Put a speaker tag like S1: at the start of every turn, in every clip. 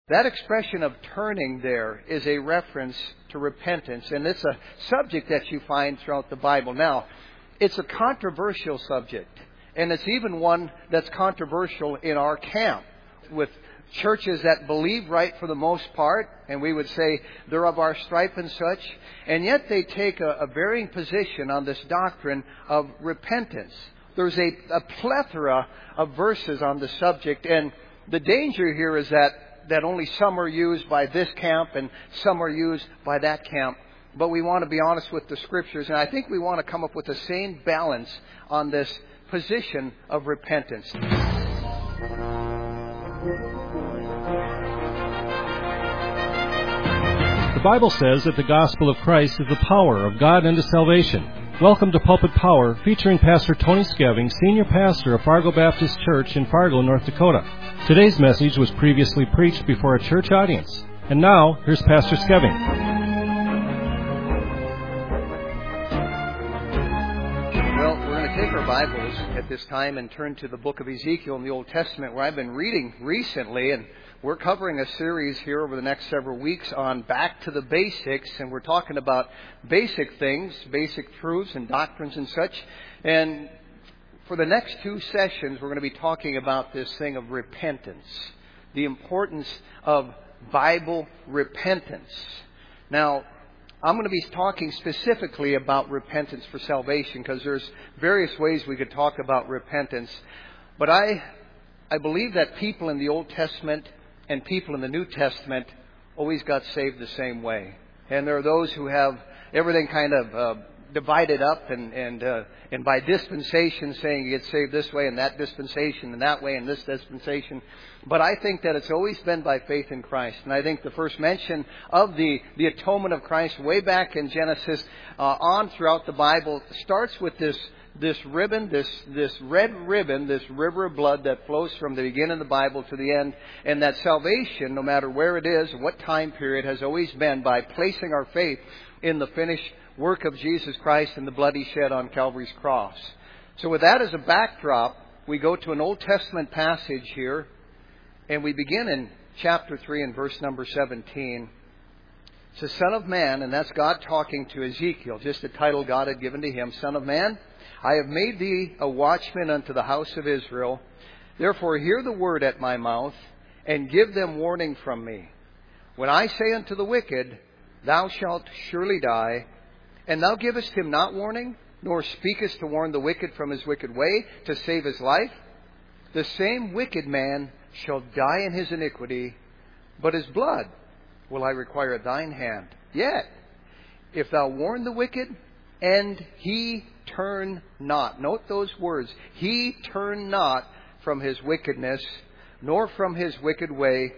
S1: That expression of turning there is a reference to repentance, and it's a subject that you find throughout the Bible. Now, it's a controversial subject, and it's even one that's controversial in our camp with churches that believe right for the most part, and we would say they're of our stripe and such, and yet they take a varying position on this doctrine of repentance. There's a plethora of verses on the subject, and the danger here is that only some are used by this camp and some are used by that camp. But we want to be honest with the Scriptures, and I think we want to come up with the same balance on this position of repentance.
S2: The Bible says that the gospel of Christ is the power of God unto salvation. Welcome to Pulpit Power, featuring Pastor Tony Skeving, Senior Pastor of Fargo Baptist Church in Fargo, North Dakota. Today's message was previously preached before a church audience. And now, here's Pastor Skeving.
S1: Well, we're going to take our Bibles at this time and turn to the book of Ezekiel in the Old Testament, where I've been reading recently, and we're covering a series here over the next several weeks on Back to the Basics, and we're talking about basic things, basic truths and doctrines and such. And for the next two sessions, we're going to be talking about this thing of repentance, the importance of Bible repentance. Now, I'm going to be talking specifically about repentance for salvation, because there's various ways we could talk about repentance. But I believe that people in the Old Testament and people in the New Testament always got saved the same way. And there are those who have everything kind of divided up and by dispensation, saying you get saved this way and that dispensation and that way and this dispensation. But I think that it's always been by faith in Christ. And I think the first mention of the atonement of Christ way back in Genesis on throughout the Bible starts with this ribbon, this red ribbon, this river of blood that flows from the beginning of the Bible to the end, and that salvation, no matter where it is, what time period, has always been by placing our faith in the finished work of Jesus Christ and the blood He shed on Calvary's cross. So with that as a backdrop, we go to an Old Testament passage here, and we begin in chapter 3 and verse number 17. It says, Son of man, and that's God talking to Ezekiel, just the title God had given to him, Son of man, I have made thee a watchman unto the house of Israel. Therefore hear the word at my mouth, and give them warning from me. When I say unto the wicked, Thou shalt surely die, and thou givest him not warning, nor speakest to warn the wicked from his wicked way, to save his life, the same wicked man shall die in his iniquity, but his blood will I require at thine hand. Yet, if thou warn the wicked, and he turn not. Note those words. He turn not from his wickedness, nor from his wicked way.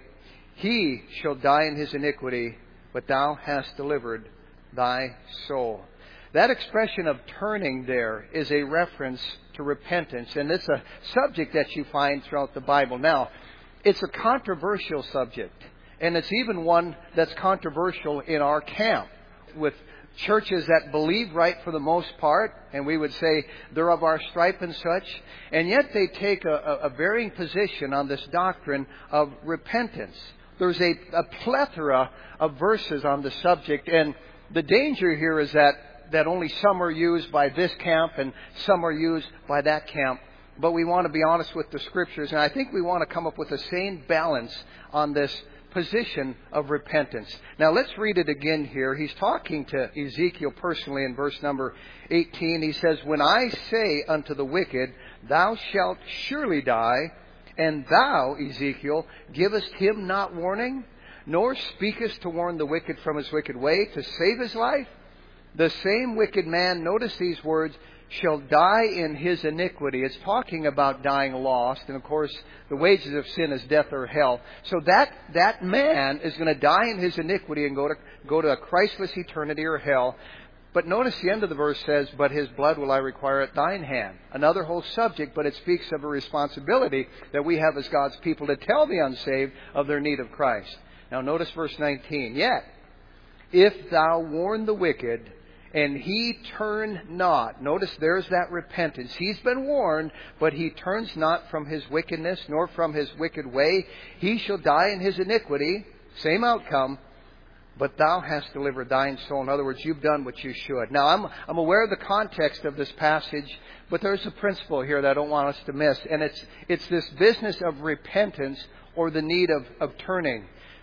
S1: He shall die in his iniquity, but thou hast delivered thy soul. That expression of turning there is a reference to repentance, and it's a subject that you find throughout the Bible. Now, it's a controversial subject, and it's even one that's controversial in our camp with churches that believe right for the most part, and we would say they're of our stripe and such, and yet they take a varying position on this doctrine of repentance. There's a plethora of verses on the subject, and the danger here is that only some are used by this camp and some are used by that camp. But we want to be honest with the Scriptures, and I think we want to come up with the same balance on this position of repentance. Now let's read it again here. He's talking to Ezekiel personally in verse number 18. He says, When I say unto the wicked, Thou shalt surely die, and thou, Ezekiel, givest him not warning, nor speakest to warn the wicked from his wicked way, to save his life, the same wicked man, notice these words, shall die in his iniquity. It's talking about dying lost. And of course, the wages of sin is death or hell. So that man is going to die in his iniquity and go to a Christless eternity or hell. But notice the end of the verse says, But his blood will I require at thine hand. Another whole subject, but it speaks of a responsibility that we have as God's people to tell the unsaved of their need of Christ. Now notice verse 19. Yet, if thou warn the wicked, and he turn not. Notice there's that repentance. He's been warned, but he turns not from his wickedness, nor from his wicked way. He shall die in his iniquity. Same outcome. But thou hast delivered thine soul. In other words, you've done what you should. Now, I'm aware of the context of this passage, but there's a principle here that I don't want us to miss. And it's this business of repentance, or the need of turning.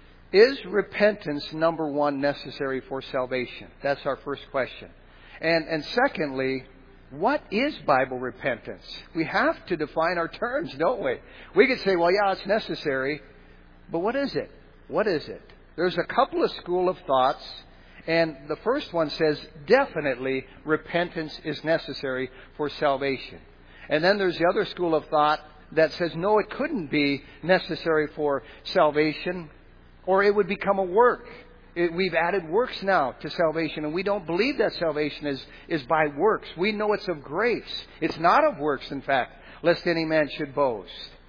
S1: Is repentance, number one, necessary for salvation? That's our first question. And secondly, what is Bible repentance? We have to define our terms, don't we? We could say, well, yeah, it's necessary. But what is it? What is it? There's a couple of school of thoughts, and the first one says definitely repentance is necessary for salvation. And then there's the other school of thought that says no, it couldn't be necessary for salvation, or it would become a work. We've added works now to salvation, and we don't believe that salvation is by works. We know it's of grace. It's not of works, in fact, lest any man should boast.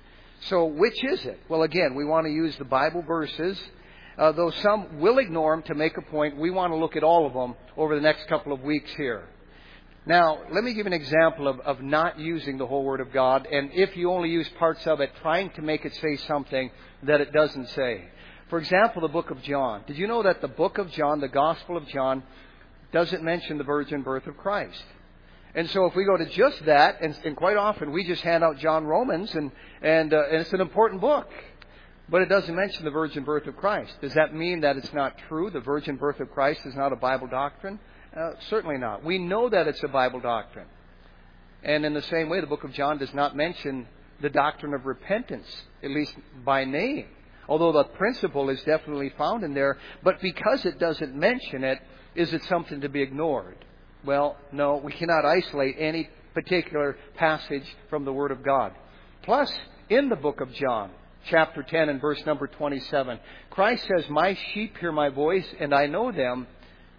S1: So which is it? Well, again, we want to use the Bible verses. Though some will ignore them to make a point, we want to look at all of them over the next couple of weeks here. Now, let me give an example of not using the whole Word of God, and if you only use parts of it, trying to make it say something that it doesn't say. For example, the book of John. Did you know that the book of John, the Gospel of John, doesn't mention the virgin birth of Christ? And so if we go to just that, and quite often we just hand out John Romans, and it's an important book. But it doesn't mention the virgin birth of Christ. Does that mean that it's not true? The virgin birth of Christ is not a Bible doctrine? Certainly not. We know that it's a Bible doctrine. And in the same way, the book of John does not mention the doctrine of repentance, at least by name. Although the principle is definitely found in there. But because it doesn't mention it, is it something to be ignored? Well, no, we cannot isolate any particular passage from the Word of God. Plus, in the book of John, chapter 10 and verse number 27. Christ says, my sheep hear my voice, and I know them,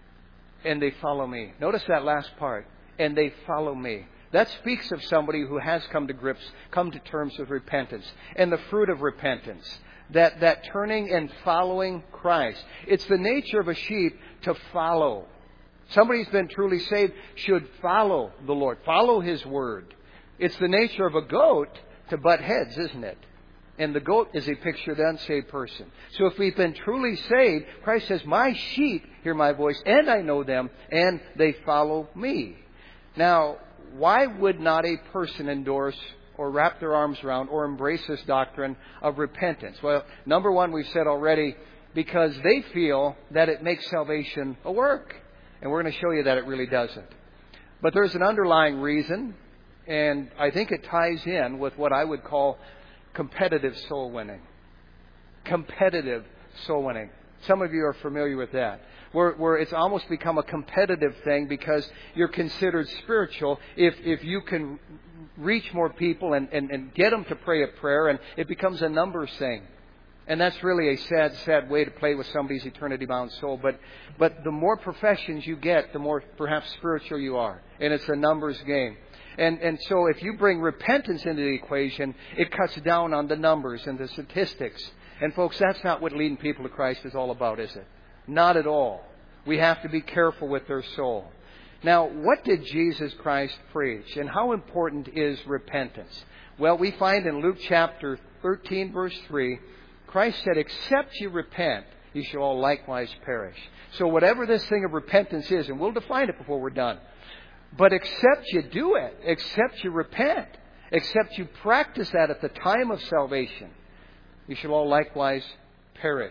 S1: and they follow me. Notice that last part. And they follow me. That speaks of somebody who has come to terms with repentance. And the fruit of repentance. That turning and following Christ. It's the nature of a sheep to follow. Somebody who's been truly saved should follow the Lord. Follow His Word. It's the nature of a goat to butt heads, isn't it? And the goat is a picture of the unsaved person. So if we've been truly saved, Christ says, my sheep hear my voice, and I know them, and they follow me. Now, why would not a person endorse or wrap their arms around or embrace this doctrine of repentance? Well, number one, we've said already, because they feel that it makes salvation a work. And we're going to show you that it really doesn't. But there's an underlying reason, and I think it ties in with what I would call competitive soul winning. Competitive soul winning. Some of you are familiar with that. Where it's almost become a competitive thing because you're considered spiritual if you can reach more people and get them to pray a prayer, and it becomes a numbers thing. And that's really a sad, sad way to play with somebody's eternity-bound soul. But the more professions you get, the more perhaps spiritual you are. And it's a numbers game. And so if you bring repentance into the equation, it cuts down on the numbers and the statistics. And folks, that's not what leading people to Christ is all about, is it? Not at all. We have to be careful with their soul. Now, what did Jesus Christ preach? And how important is repentance? Well, we find in Luke chapter 13, verse 3, Christ said, except you repent, you shall all likewise perish. So whatever this thing of repentance is, and we'll define it before we're done, but except you do it, except you repent, except you practice that at the time of salvation, you shall all likewise perish.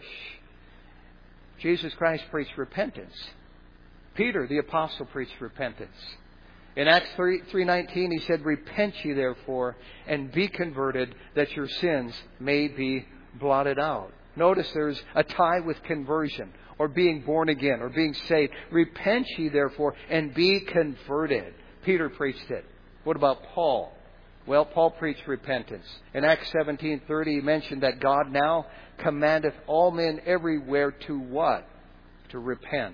S1: Jesus Christ preached repentance. Peter, the apostle, preached repentance. In Acts 3:19, he said, repent ye therefore, and be converted, that your sins may be blotted out. Notice there's a tie with conversion, or being born again, or being saved. Repent ye therefore, and be converted. Peter preached it. What about Paul? Well, Paul preached repentance. In Acts 17:30, he mentioned that God now commandeth all men everywhere to what? To repent.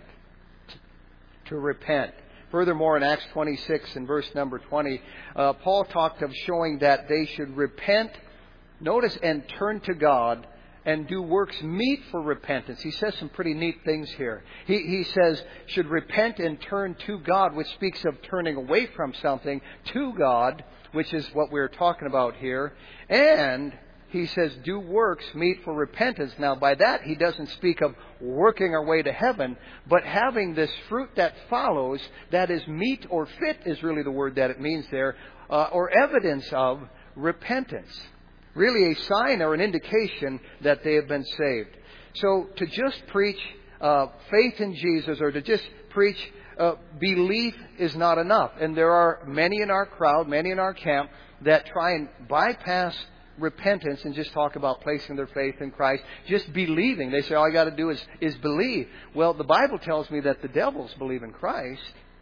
S1: To repent. Furthermore, in Acts 26 and verse number 20, Paul talked of showing that they should repent, notice, and turn to God, and do works meet for repentance. He says some pretty neat things here. He says, should repent and turn to God, which speaks of turning away from something to God, which is what we're talking about here. And he says, do works meet for repentance. Now, by that, he doesn't speak of working our way to heaven, but having this fruit that follows, that is meet or fit is really the word that it means there, or evidence of repentance. Really a sign or an indication that they have been saved. So to just preach faith in Jesus, or to just preach belief is not enough. And there are many in our crowd, many in our camp, that try and bypass repentance and just talk about placing their faith in Christ, just believing. They say all I got to do is believe. Well, the Bible tells me that the devils believe in Christ,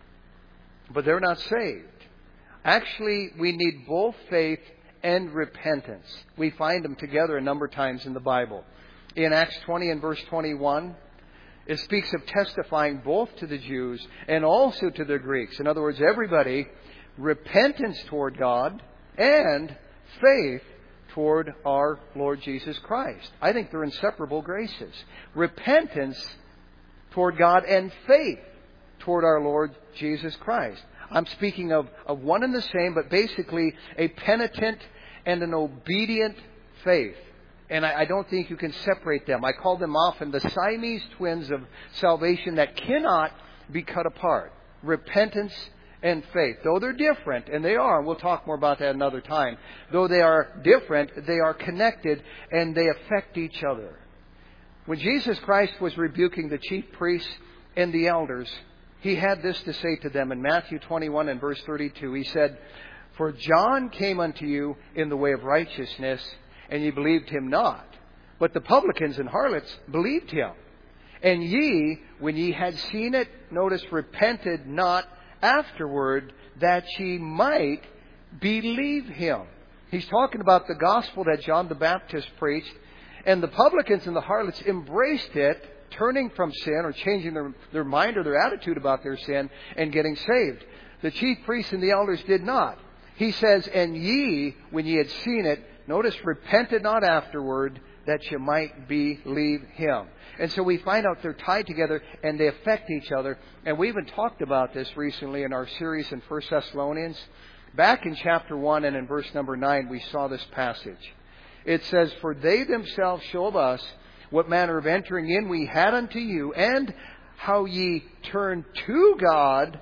S1: but they're not saved. Actually, we need both faith and repentance. We find them together a number of times in the Bible. In Acts 20 and verse 21, it speaks of testifying both to the Jews and also to the Greeks. In other words, everybody, repentance toward God and faith toward our Lord Jesus Christ. I think they're inseparable graces. Repentance toward God and faith toward our Lord Jesus Christ. I'm speaking of one and the same, but basically a penitent and an obedient faith. And I don't think you can separate them. I call them often the Siamese twins of salvation that cannot be cut apart. Repentance and faith. Though they're different, and they are, and we'll talk more about that another time. Though they are different, they are connected and they affect each other. When Jesus Christ was rebuking the chief priests and the elders, He had this to say to them in Matthew 21 and verse 32. He said, "For John came unto you in the way of righteousness, and ye believed him not. But the publicans and harlots believed him. And ye, when ye had seen it," notice, "repented not afterward, that ye might believe him." He's talking about the gospel that John the Baptist preached. And the publicans and the harlots embraced it, turning from sin or changing their mind or their attitude about their sin and getting saved. The chief priests and the elders did not. He says, "And ye, when ye had seen it," notice, "repented not afterward, that you might believe him." And so we find out they're tied together and they affect each other. And we even talked about this recently in our series in 1 Thessalonians. Back in chapter 1 and in verse number 9, we saw this passage. It says, "For they themselves show of us what manner of entering in we had unto you, and how ye turned to God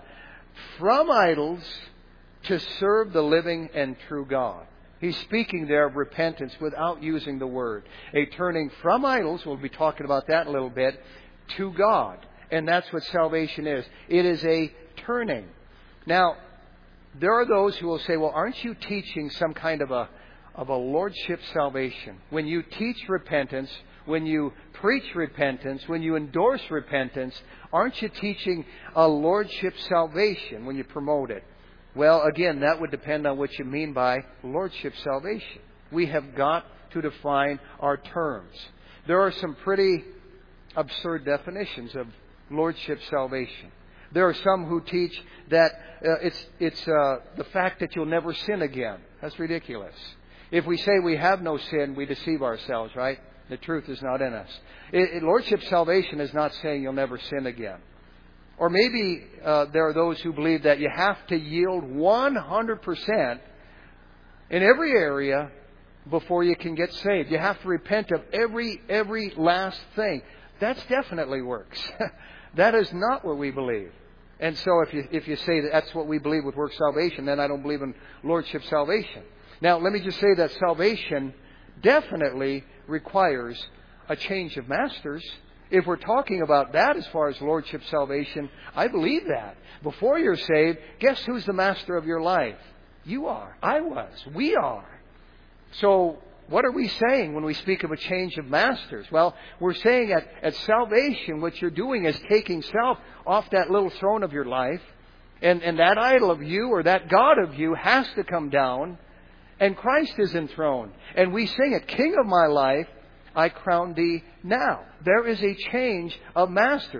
S1: from idols to serve the living and true God." He's speaking there of repentance without using the word. A turning from idols, we'll be talking about that in a little bit, to God. And that's what salvation is. It is a turning. Now, there are those who will say, "Well, aren't you teaching some kind of a lordship salvation? When you teach repentance, when you preach repentance, when you endorse repentance, aren't you teaching a lordship salvation when you promote it?" Well, again, that would depend on what you mean by lordship salvation. We have got to define our terms. There are some pretty absurd definitions of lordship salvation. There are some who teach that it's the fact that you'll never sin again. That's ridiculous. If we say we have no sin, we deceive ourselves, right? The truth is not in us. Lordship salvation is not saying you'll never sin again. Or maybe there are those who believe that you have to yield 100% in every area before you can get saved. You have to repent of every last thing. That definitely works. That is not what we believe. And so if you say that that's what we believe with work salvation, then I don't believe in lordship salvation. Now, let me just say that salvation definitely requires a change of masters. If we're talking about that as far as lordship salvation, I believe that. Before you're saved, guess who's the master of your life? You are. I was. We are. So what are we saying when we speak of a change of masters? Well, we're saying at salvation, what you're doing is taking self off that little throne of your life. And that idol of you or that God of you has to come down. And Christ is enthroned. And we sing it, "King of my life, I crown thee now." There is a change of masters.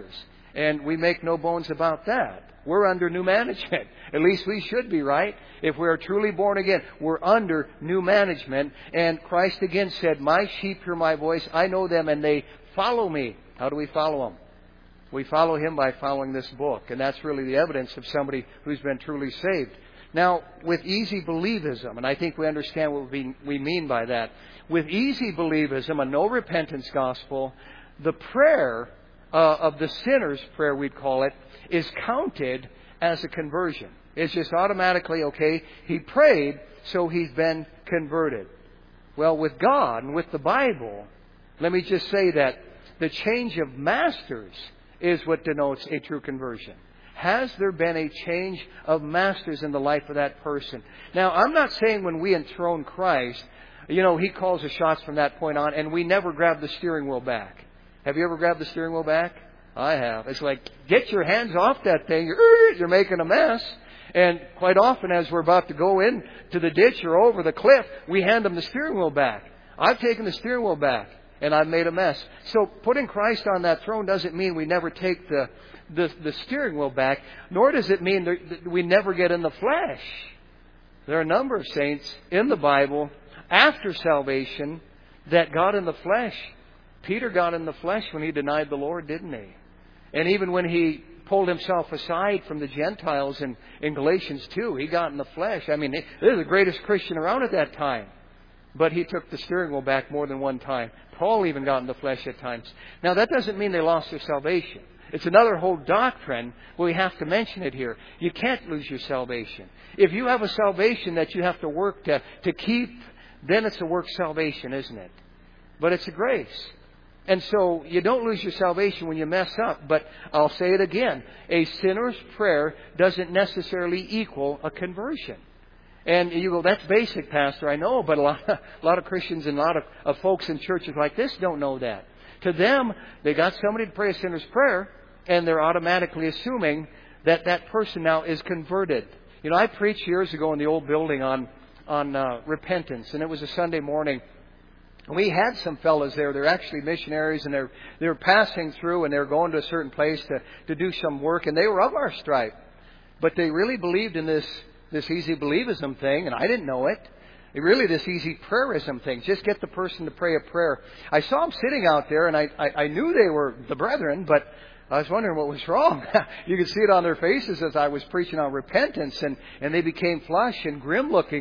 S1: And we make no bones about that. We're under new management. At least we should be, right? If we are truly born again, we're under new management. And Christ again said, "My sheep hear my voice. I know them and they follow me." How do we follow Him? We follow Him by following this book. And that's really the evidence of somebody who's been truly saved. Now, with easy believism, and I think we understand what we mean by that. With easy believism, a no repentance gospel, the prayer of the sinner's prayer, we'd call it, is counted as a conversion. It's just automatically, okay, he prayed, so he's been converted. Well, with God and with the Bible, let me just say that the change of masters is what denotes a true conversion. Has there been a change of masters in the life of that person? Now, I'm not saying when we enthrone Christ, He calls the shots from that point on, and we never grab the steering wheel back. Have you ever grabbed the steering wheel back? I have. It's like, get your hands off that thing. You're making a mess. And quite often, as we're about to go into the ditch or over the cliff, we hand them the steering wheel back. I've taken the steering wheel back, and I've made a mess. So putting Christ on that throne doesn't mean we never take the steering wheel back, nor does it mean that we never get in the flesh. There are a number of saints in the Bible after salvation that got in the flesh. Peter got in the flesh when he denied the Lord, didn't he? And even when he pulled himself aside from the Gentiles in Galatians 2, he got in the flesh. I mean, he was the greatest Christian around at that time. But he took the steering wheel back more than one time. Paul even got in the flesh at times. Now, that doesn't mean they lost their salvation. It's another whole doctrine, but we have to mention it here. You can't lose your salvation. If you have a salvation that you have to work to keep, then it's a work salvation, isn't it? But it's a grace. And so you don't lose your salvation when you mess up. But I'll say it again. A sinner's prayer doesn't necessarily equal a conversion. And you go, that's basic, Pastor. I know, but a lot of Christians and a lot of folks in churches like this don't know that. To them, they got somebody to pray a sinner's prayer, and they're automatically assuming that that person now is converted. I preached years ago in the old building on repentance, and it was a Sunday morning. We had some fellas there. They're actually missionaries, and they're passing through, and they're going to a certain place to do some work, and they were of our stripe. But they really believed in this easy believism thing, and I didn't know it. Really, this easy prayerism thing. Just get the person to pray a prayer. I saw them sitting out there, and I knew they were the brethren, but I was wondering what was wrong. You could see it on their faces as I was preaching on repentance, and they became flushed and grim looking,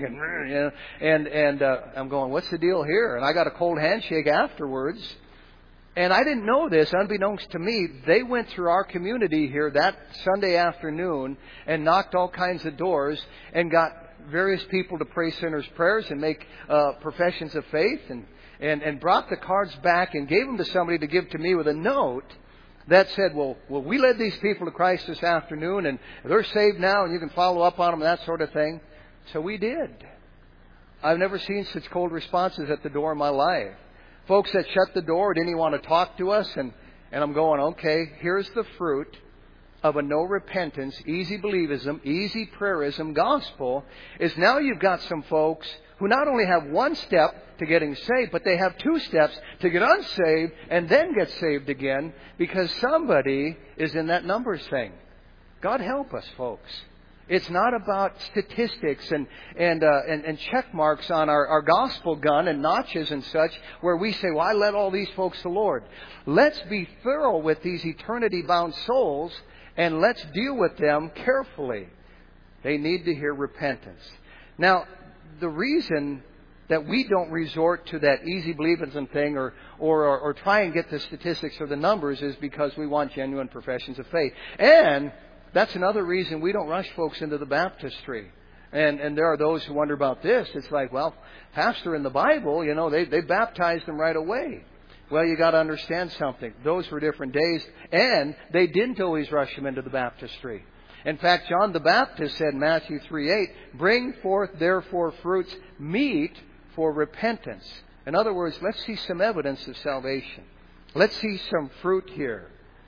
S1: and I'm going, what's the deal here? And I got a cold handshake afterwards. And I didn't know this, unbeknownst to me. They went through our community here that Sunday afternoon and knocked all kinds of doors and got various people to pray sinners' prayers and make professions of faith, and brought the cards back and gave them to somebody to give to me with a note that said, well, we led these people to Christ this afternoon, and they're saved now, and you can follow up on them and that sort of thing. So we did. I've never seen such cold responses at the door in my life. Folks that shut the door didn't even want to talk to us, and I'm going, okay, here's the fruit of a no repentance, easy believism, easy prayerism gospel, is now you've got some folks who not only have one step to getting saved, but they have two steps to get unsaved and then get saved again, because somebody is in that numbers thing. God help us, folks. It's not about statistics and check marks on our gospel gun and notches and such, where we say, well, I led all these folks to the Lord. Let's be thorough with these eternity-bound souls, and let's deal with them carefully. They need to hear repentance. Now, the reason that we don't resort to that easy believism thing or try and get the statistics or the numbers is because we want genuine professions of faith. And that's another reason we don't rush folks into the baptistry. And there are those who wonder about this. It's like, well, Pastor, in the Bible, they baptized them right away. Well, you got to understand something. Those were different days, and they didn't always rush them into the baptistry. In fact, John the Baptist said in Matthew 3:8, bring forth therefore fruits meet for repentance. In other words, let's see some evidence of salvation. Let's see some fruit here.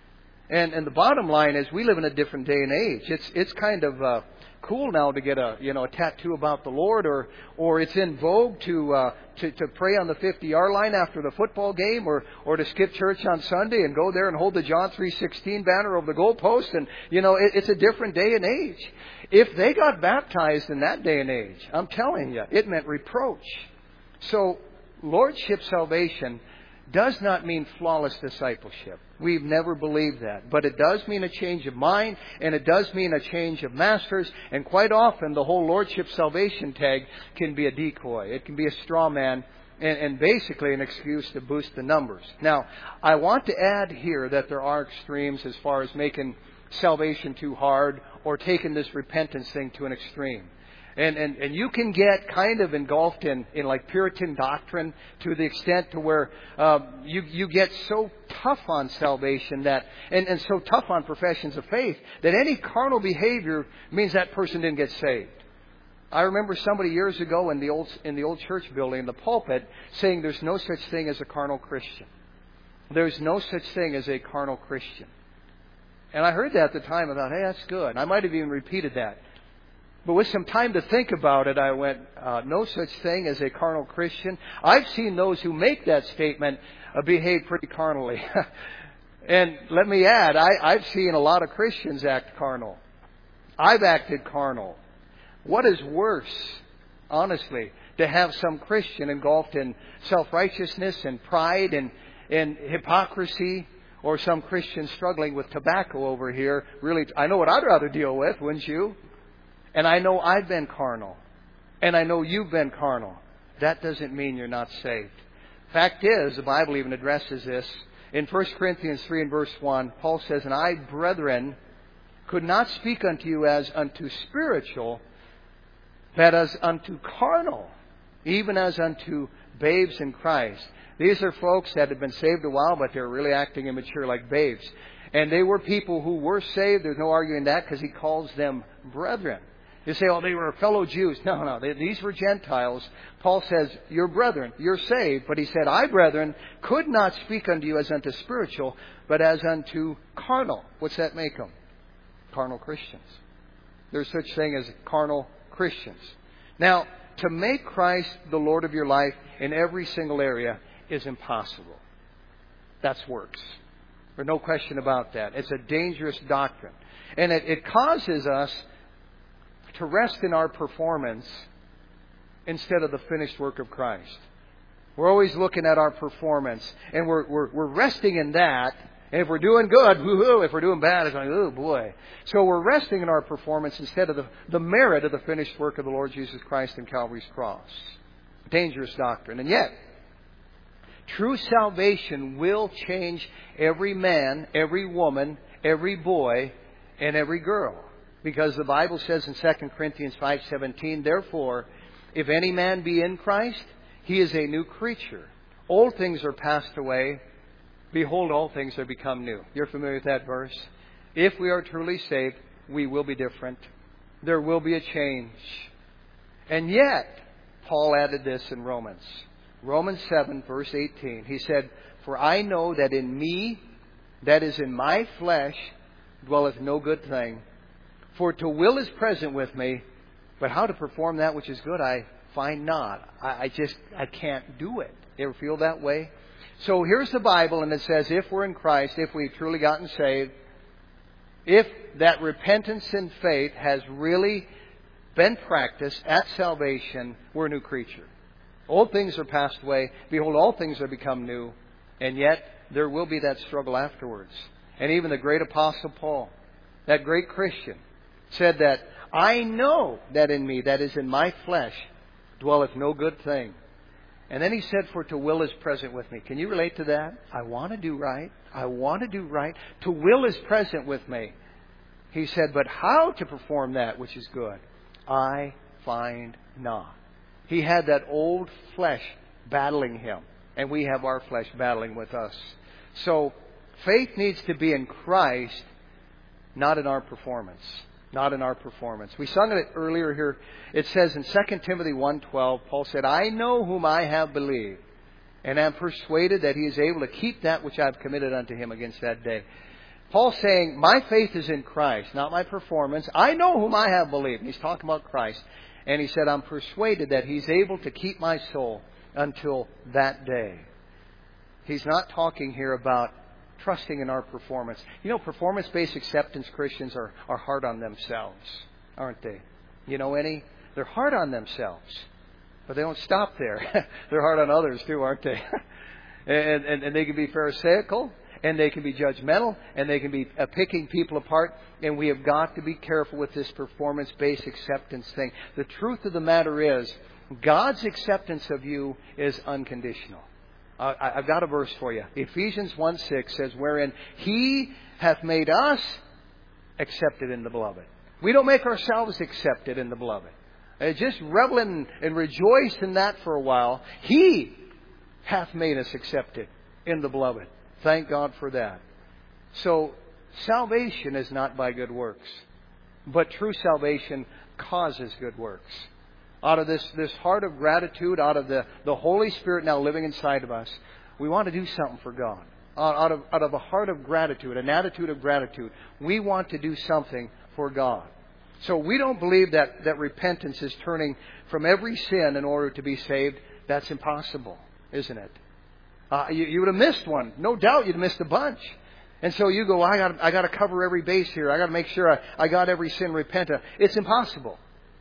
S1: And the bottom line is we live in a different day and age. It's kind of cool now to get a tattoo about the Lord, or it's in vogue to pray on the 50-yard line after the football game, or to skip church on Sunday and go there and hold the John 3:16 banner over the goalpost. And it's a different day and age. If they got baptized in that day and age, I'm telling you, it meant reproach. So Lordship salvation does not mean flawless discipleship. We've never believed that. But it does mean a change of mind, and it does mean a change of masters. And quite often, the whole Lordship salvation tag can be a decoy. It can be a straw man and basically an excuse to boost the numbers. Now, I want to add here that there are extremes as far as making salvation too hard or taking this repentance thing to an extreme. And you can get kind of engulfed in like Puritan doctrine to the extent to where you get so tough on salvation that and so tough on professions of faith that any carnal behavior means that person didn't get saved. I remember somebody years ago in the old church building in the pulpit saying there's no such thing as a carnal Christian. There's no such thing as a carnal Christian. And I heard that at the time. I thought, hey, that's good. I might have even repeated that. But with some time to think about it, I went, no such thing as a carnal Christian. I've seen those who make that statement behave pretty carnally. And let me add, I've seen a lot of Christians act carnal. I've acted carnal. What is worse, honestly, to have some Christian engulfed in self-righteousness and pride and hypocrisy, or some Christian struggling with tobacco over here? Really, I know what I'd rather deal with, wouldn't you? And I know I've been carnal. And I know you've been carnal. That doesn't mean you're not saved. Fact is, the Bible even addresses this. In 1 Corinthians 3 and verse 1, Paul says, "And I, brethren, could not speak unto you as unto spiritual, but as unto carnal, even as unto babes in Christ." These are folks that had been saved a while, but they're really acting immature like babes. And they were people who were saved. There's no arguing that because he calls them brethren. You say, oh, they were fellow Jews. No. These were Gentiles. Paul says, you're brethren. You're saved. But he said, I, brethren, could not speak unto you as unto spiritual, but as unto carnal. What's that make them? Carnal Christians. There's such thing as carnal Christians. Now, to make Christ the Lord of your life in every single area is impossible. That's works. There's no question about that. It's a dangerous doctrine. And it causes us to rest in our performance instead of the finished work of Christ. We're always looking at our performance, and we're resting in that. And if we're doing good, woo-hoo. If we're doing bad, it's like, oh boy. So we're resting in our performance instead of the merit of the finished work of the Lord Jesus Christ in Calvary's cross. Dangerous doctrine. And yet, true salvation will change every man, every woman, every boy, and every girl. Because the Bible says in 2 Corinthians 5:17, therefore, if any man be in Christ, he is a new creature. Old things are passed away. Behold, all things are become new. You're familiar with that verse? If we are truly saved, we will be different. There will be a change. And yet, Paul added this in Romans. Romans 7, verse 18. He said, for I know that in me, that is in my flesh, dwelleth no good thing. For to will is present with me, but how to perform that which is good I find not. I can't do it. You ever feel that way? So here's the Bible, and it says if we're in Christ, if we've truly gotten saved, if that repentance and faith has really been practiced at salvation, we're a new creature. Old things are passed away. Behold, all things are become new. And yet, there will be that struggle afterwards. And even the great Apostle Paul, that great Christian, said that, I know that in me, that is in my flesh, dwelleth no good thing. And then he said, for to will is present with me. Can you relate to that? I want to do right. I want to do right. To will is present with me. He said, but how to perform that which is good, I find not. He had that old flesh battling him. And we have our flesh battling with us. So faith needs to be in Christ, not in our performance. Not in our performance. We sung it earlier here. It says in 2 Timothy 1:12, Paul said, I know whom I have believed, and am persuaded that he is able to keep that which I have committed unto him against that day. Paul's saying, my faith is in Christ, not my performance. I know whom I have believed. He's talking about Christ. And he said, I'm persuaded that He's able to keep my soul until that day. He's not talking here about trusting in our performance. You know, performance-based acceptance Christians are hard on themselves, aren't they? You know any? They're hard on themselves. But they don't stop there. They're hard on others too, aren't they? and they can be pharisaical. And they can be judgmental, and they can be picking people apart. And we have got to be careful with this performance-based acceptance thing. The truth of the matter is, God's acceptance of you is unconditional. I've got a verse for you. Ephesians 1:6 says, wherein He hath made us accepted in the Beloved. We don't make ourselves accepted in the Beloved. Just revel in and rejoice in that for a while. He hath made us accepted in the Beloved. Thank God for that. So, salvation is not by good works. But true salvation causes good works. Out of this heart of gratitude, out of the Holy Spirit now living inside of us, we want to do something for God. Out of a heart of gratitude, an attitude of gratitude, we want to do something for God. So we don't believe that repentance is turning from every sin in order to be saved. That's impossible, isn't it? You would have missed one. No doubt you'd have missed a bunch. And so you go, I got to cover every base here. I got to make sure I got every sin repented. It's impossible.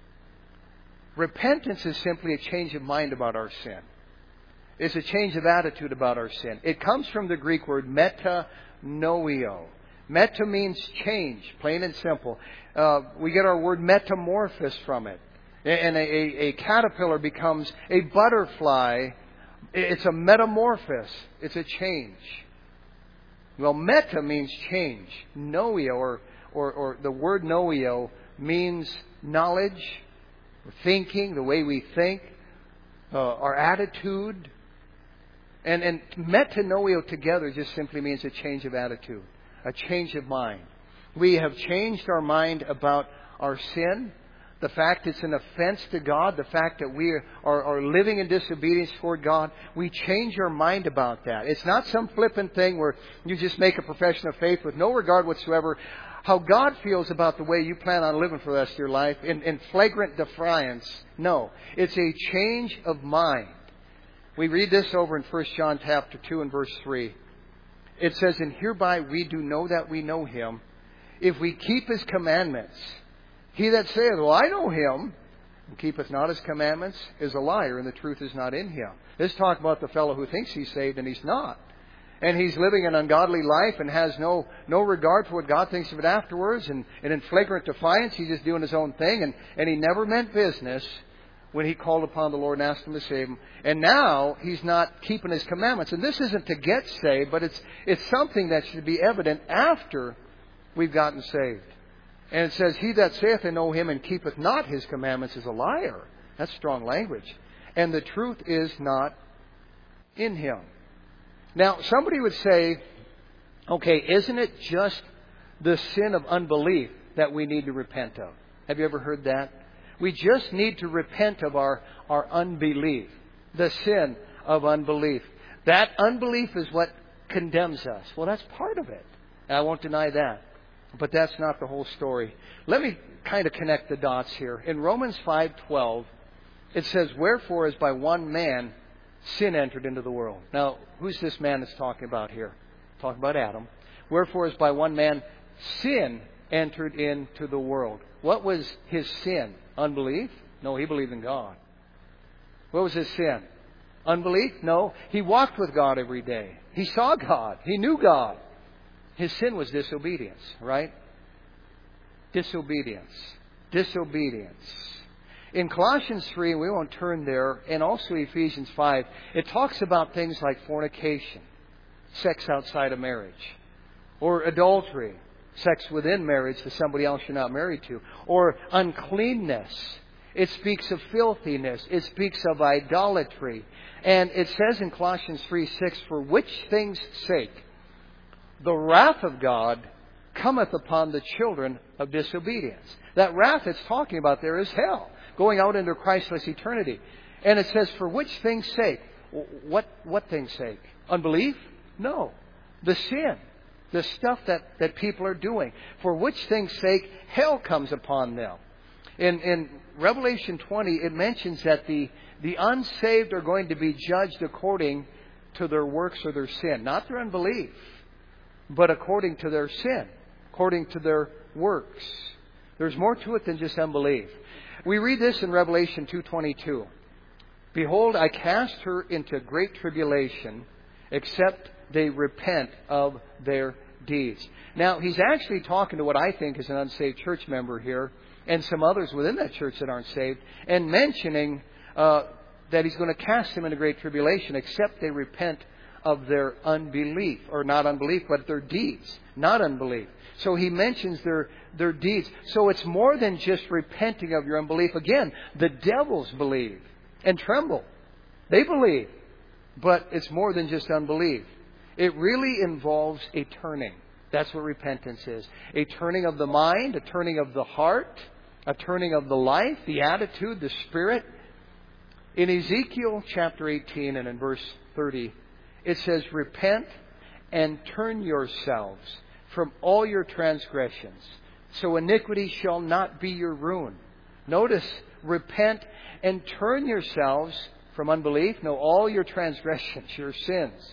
S1: Repentance is simply a change of mind about our sin. It's a change of attitude about our sin. It comes from the Greek word metanoeo. Meta means change, plain and simple. We get our word metamorphosis from it. And a caterpillar becomes a butterfly. It's a metamorphosis. It's a change. Well, meta means change. Noeo, or the word noeo, means knowledge, thinking, the way we think, our attitude. And metanoeo together just simply means a change of attitude, a change of mind. We have changed our mind about our sin, the fact it's an offense to God, the fact that we are living in disobedience toward God. We change our mind about that. It's not some flippant thing where you just make a profession of faith with no regard whatsoever how God feels about the way you plan on living for the rest of your life in flagrant defiance. No, it's a change of mind. We read this over in 1 John chapter 2 and verse 3. It says, and hereby we do know that we know Him, if we keep His commandments. He that saith, well, I know Him, and keepeth not His commandments, is a liar, and the truth is not in him. This talk about the fellow who thinks he's saved and he's not. And he's living an ungodly life and has no regard for what God thinks of it afterwards. And in flagrant defiance, he's just doing his own thing. And he never meant business when he called upon the Lord and asked Him to save him. And now he's not keeping His commandments. And this isn't to get saved, but it's something that should be evident after we've gotten saved. And it says, he that saith, I know Him, and keepeth not His commandments is a liar. That's strong language. And the truth is not in him. Now, somebody would say, okay, isn't it just the sin of unbelief that we need to repent of? Have you ever heard that? We just need to repent of our unbelief. The sin of unbelief. That unbelief is what condemns us. Well, that's part of it. And I won't deny that. But that's not the whole story. Let me kind of connect the dots here. In Romans 5:12, it says, wherefore as by one man sin entered into the world. Now, who's this man that's talking about here? Talking about Adam. Wherefore as by one man sin entered into the world. What was his sin? Unbelief? No, he believed in God. What was his sin? Unbelief? No, he walked with God every day. He saw God. He knew God. His sin was disobedience, right? Disobedience. Disobedience. In Colossians 3, we won't turn there, and also Ephesians 5, it talks about things like fornication, sex outside of marriage, or adultery, sex within marriage to somebody else you're not married to, or uncleanness. It speaks of filthiness. It speaks of idolatry. And it says in Colossians 3:6, for which things' sake the wrath of God cometh upon the children of disobedience. That wrath it's talking about there is hell, going out into Christless eternity. And it says, for which things' sake? What things' sake? Unbelief? No. The sin. The stuff that people are doing, for which things' sake hell comes upon them. In Revelation 20, it mentions that the unsaved are going to be judged according to their works or their sin. Not their unbelief, but according to their sin, according to their works. There's more to it than just unbelief. We read this in Revelation 2:22. Behold, I cast her into great tribulation, except they repent of their deeds. Now, he's actually talking to what I think is an unsaved church member here, and some others within that church that aren't saved, and mentioning that he's going to cast them into great tribulation, except they repent of their unbelief, or not unbelief, but their deeds, not unbelief. So he mentions their deeds. So it's more than just repenting of your unbelief. Again, the devils believe and tremble. They believe. But it's more than just unbelief. It really involves a turning. That's what repentance is. A turning of the mind, a turning of the heart, a turning of the life, the attitude, the spirit. In Ezekiel chapter 18 and in verse 30, it says, repent and turn yourselves from all your transgressions, so iniquity shall not be your ruin. Notice, repent and turn yourselves from unbelief, no, all your transgressions, your sins,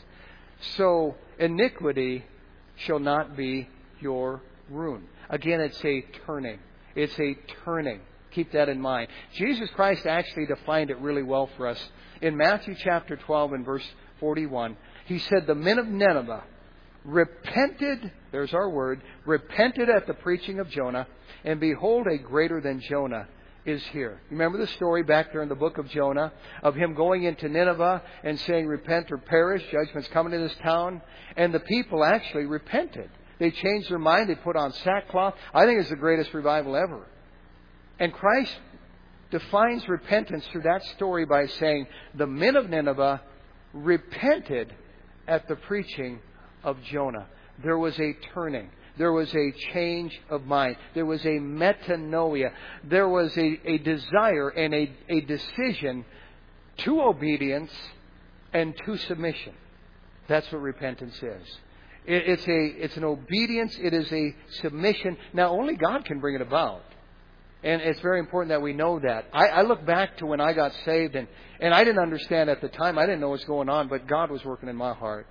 S1: so iniquity shall not be your ruin. Again, it's a turning. It's a turning. Keep that in mind. Jesus Christ actually defined it really well for us. In Matthew chapter 12 and verse 41, He said, the men of Nineveh repented, there's our word, repented at the preaching of Jonah, and behold, a greater than Jonah is here. You remember the story back there in the book of Jonah of him going into Nineveh and saying, repent or perish, judgment's coming to this town. And the people actually repented. They changed their mind, they put on sackcloth. I think it's the greatest revival ever. And Christ defines repentance through that story by saying, the men of Nineveh repented at the preaching of Jonah. There was a turning. There was a change of mind. There was a metanoia. There was a desire and a decision to obedience and to submission. That's what repentance is. It's an obedience. It is a submission. Now, only God can bring it about. And it's very important that we know that. I look back to when I got saved, and I didn't understand at the time. I didn't know what was going on, but God was working in my heart.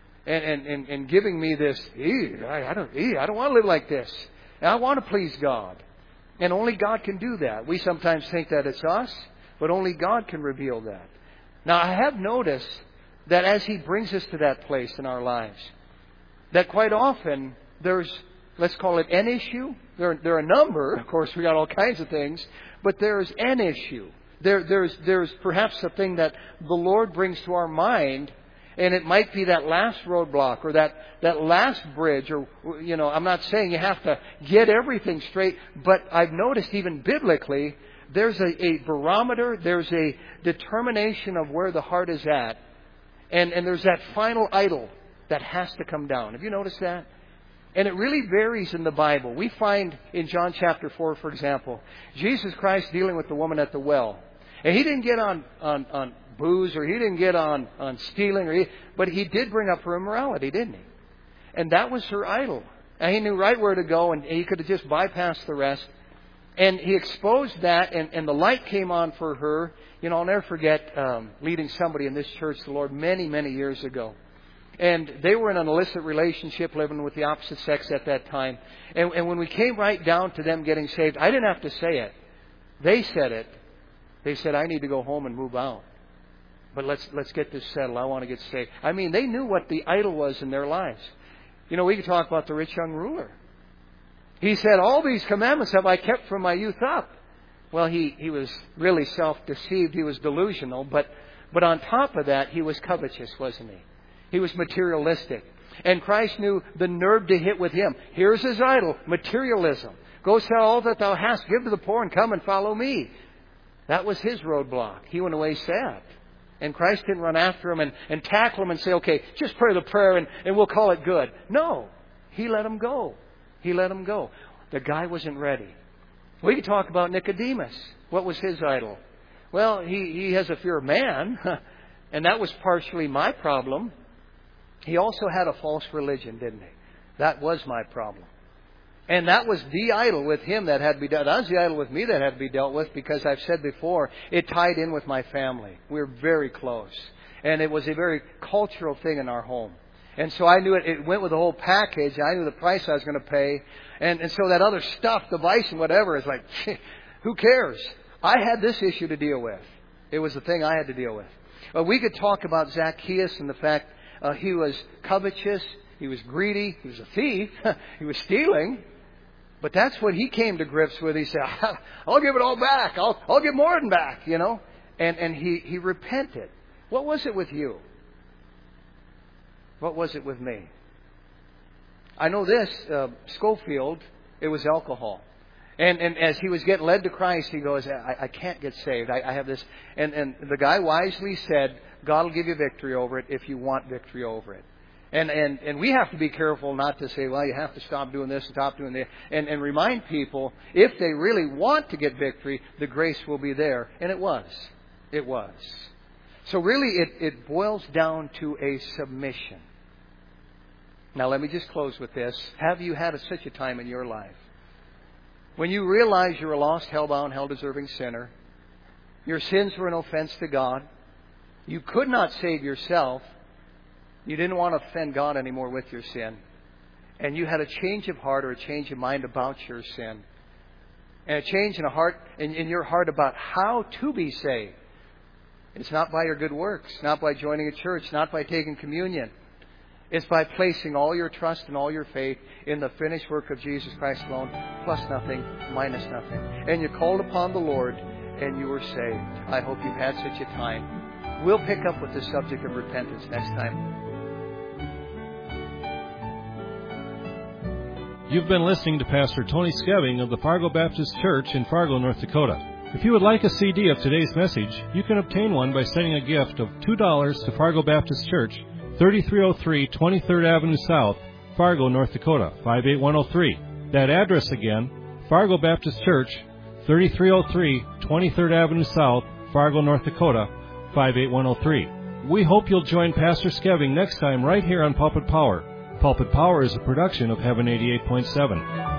S1: And giving me this, I don't want to live like this. And I want to please God. And only God can do that. We sometimes think that it's us, but only God can reveal that. Now, I have noticed that as He brings us to that place in our lives, that quite often there's, let's call it an issue. There are a number, of course, we got all kinds of things, but there's an issue. There's perhaps a thing that the Lord brings to our mind. And it might be that last roadblock or that last bridge, or, I'm not saying you have to get everything straight, but I've noticed even biblically, there's a barometer, there's a determination of where the heart is at. And there's that final idol that has to come down. Have you noticed that? And it really varies in the Bible. We find in John chapter 4, for example, Jesus Christ dealing with the woman at the well. And He didn't get on booze, or He didn't get on stealing, but He did bring up her immorality, didn't He? And that was her idol. And He knew right where to go, and He could have just bypassed the rest. And He exposed that, and the light came on for her. I'll never forget leading somebody in this church, the Lord, many, many years ago. And they were in an illicit relationship, living with the opposite sex at that time. And when we came right down to them getting saved, I didn't have to say it. They said it. They said, I need to go home and move out. But let's get this settled. I want to get saved. I mean, they knew what the idol was in their lives. We could talk about the rich young ruler. He said, all these commandments have I kept from my youth up. Well, he was really self-deceived. He was delusional. But on top of that, he was covetous, wasn't he? He was materialistic. And Christ knew the nerve to hit with him. Here's his idol, materialism. Go sell all that thou hast, give to the poor, and come and follow me. That was his roadblock. He went away sad. And Christ didn't run after him and tackle him and say, okay, just pray the prayer and we'll call it good. No. He let him go. He let him go. The guy wasn't ready. We could talk about Nicodemus. What was his idol? Well, he has a fear of man. And that was partially my problem. He also had a false religion, didn't he? That was my problem. And that was the idol with him that had to be dealt with. That was the idol with me that had to be dealt with because I've said before, it tied in with my family. We were very close. And it was a very cultural thing in our home. And so I knew it went with the whole package. I knew the price I was going to pay. And so that other stuff, the vice and whatever, is like, who cares? I had this issue to deal with. It was the thing I had to deal with. We could talk about Zacchaeus and the fact he was covetous, he was greedy, he was a thief, he was stealing. But that's what he came to grips with. He said, I'll give it all back. I'll give more than back, you know. And he repented. What was it with you? What was it with me? I know this, Schofield, it was alcohol. And as he was getting led to Christ, he goes, I can't get saved. I have this. And the guy wisely said, God will give you victory over it if you want victory over it. And we have to be careful not to say, well, you have to stop doing this and stop doing that. And remind people, if they really want to get victory, the grace will be there. And it was. It was. So really, it boils down to a submission. Now, let me just close with this. Have you had such a time in your life when you realize you're a lost, hell-bound, hell-deserving sinner, your sins were an offense to God, you could not save yourself, you didn't want to offend God anymore with your sin, and you had a change of heart or a change of mind about your sin, and a change in your heart about how to be saved. It's not by your good works, not by joining a church, not by taking communion. It's by placing all your trust and all your faith in the finished work of Jesus Christ alone, plus nothing, minus nothing. And you called upon the Lord, and you were saved. I hope you've had such a time. We'll pick up with the subject of repentance next time.
S2: You've been listening to Pastor Tony Skeving of the Fargo Baptist Church in Fargo, North Dakota. If you would like a CD of today's message, you can obtain one by sending a gift of $2 to Fargo Baptist Church, 3303 23rd Avenue South, Fargo, North Dakota, 58103. That address again, Fargo Baptist Church, 3303 23rd Avenue South, Fargo, North Dakota, 58103. We hope you'll join Pastor Skeving next time right here on Pulpit Power. Pulpit Power is a production of Heaven 88.7.